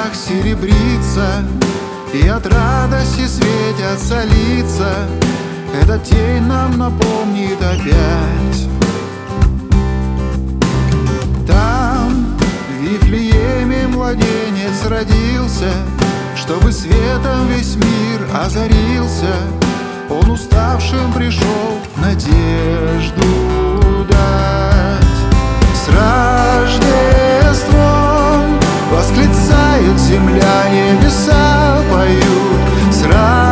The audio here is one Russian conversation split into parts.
лучах серебрится, и от радости светятся лица. Этот день нам напомнит опять. Там в Вифлееме младенец родился, чтобы светом весь мир озарился. Он уставшим пришел надежду дать. С Рождеством восклицает земля, небеса поют. С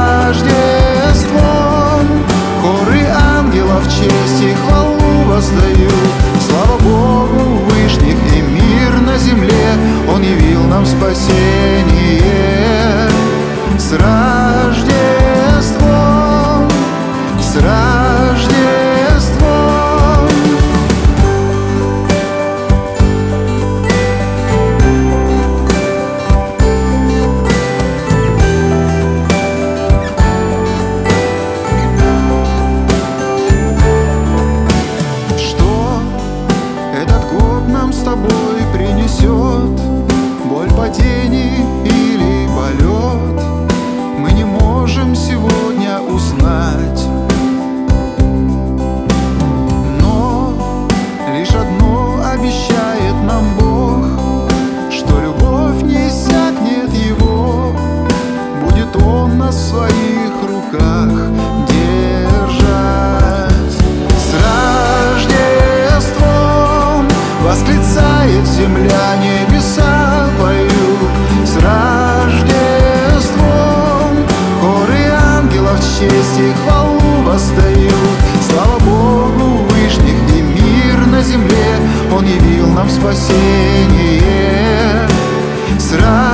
Рождеством хоры ангелов в честь и хвалу воздают. Слава Богу вышних и мир на земле, Он явил нам спасение. С Рождеством, с Рождеством. Что этот год нам с тобой принесет? Боль падений или полет? Мы не можем сегодня узнать, но лишь одно обещает нам Бог, что любовь не иссякнет Его. Будет Он нас в своих руках держать. С Рождеством восклицает земля, небеса поют. С Рождеством хоры ангелов в честь и хвалу воздают. Слава Богу вышних и мир на земле, Он явил нам спасение. С